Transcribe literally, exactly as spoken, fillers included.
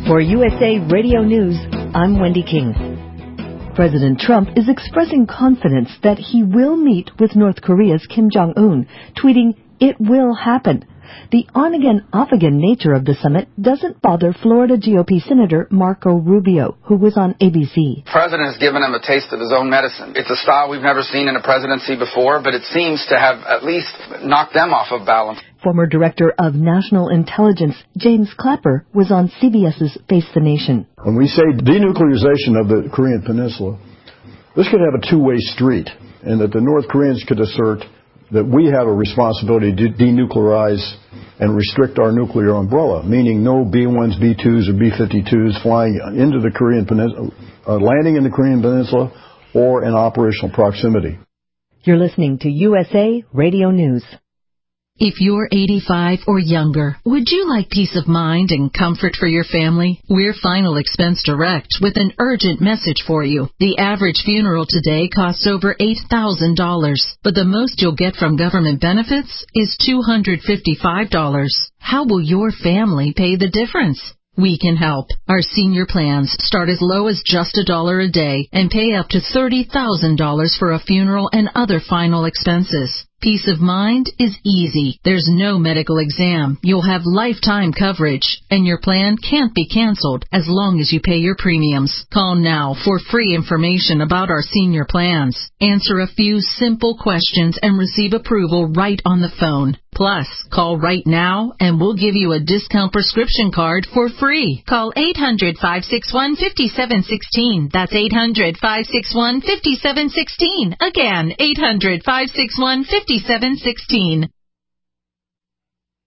For U S A Radio News, I'm Wendy King. President Trump is expressing confidence that he will meet with North Korea's Kim Jong-un, tweeting, "It will happen." The on-again, off-again nature of the summit doesn't bother Florida G O P Senator Marco Rubio, who was on A B C. The president has given him a taste of his own medicine. It's a style we've never seen in a presidency before, but it seems to have at least knocked them off of balance. Former Director of National Intelligence James Clapper was on C B S's Face the Nation. When we say denuclearization of the Korean Peninsula, this could have a two-way street, and that the North Koreans could assert that we have a responsibility to denuclearize and restrict our nuclear umbrella, meaning no B ones, B twos, or B fifty-twos flying into the Korean Peninsula, uh, landing in the Korean Peninsula, or in operational proximity. You're listening to U S A Radio News. If you're eighty-five or younger, would you like peace of mind and comfort for your family? We're Final Expense Direct with an urgent message for you. The average funeral today costs over eight thousand dollars, but the most you'll get from government benefits is two hundred fifty-five dollars. How will your family pay the difference? We can help. Our senior plans start as low as just a dollar a day and pay up to thirty thousand dollars for a funeral and other final expenses. Peace of mind is easy. There's no medical exam. You'll have lifetime coverage, and your plan can't be canceled as long as you pay your premiums. Call now for free information about our senior plans. Answer a few simple questions and receive approval right on the phone. Plus, call right now and we'll give you a discount prescription card for free. Call eight hundred, five six one, five seven one six. That's eight hundred, five six one, five seven one six. Again, eight hundred, five six one, five seven one six.